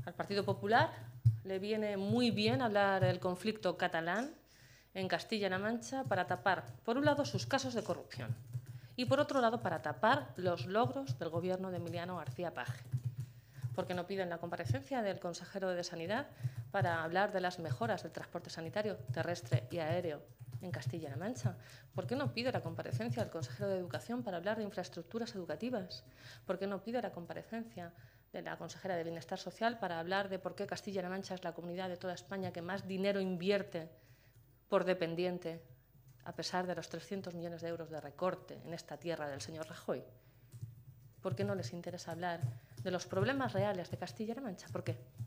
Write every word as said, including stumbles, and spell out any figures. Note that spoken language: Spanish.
Al Partido Popular le viene muy bien hablar del conflicto catalán en Castilla-La Mancha para tapar, por un lado, sus casos de corrupción y, por otro lado, para tapar los logros del gobierno de Emiliano García Paje. ¿Por qué no piden la comparecencia del consejero de Sanidad para hablar de las mejoras del transporte sanitario terrestre y aéreo en Castilla-La Mancha? ¿Por qué no pide la comparecencia del consejero de Educación para hablar de infraestructuras educativas? ¿Por qué no pide la comparecencia de la consejera de Bienestar Social para hablar de por qué Castilla-La Mancha es la comunidad de toda España que más dinero invierte por dependiente, a pesar de los trescientos millones de euros de recorte en esta tierra del señor Rajoy? ¿Por qué no les interesa hablar de los problemas reales de Castilla-La Mancha? ¿Por qué?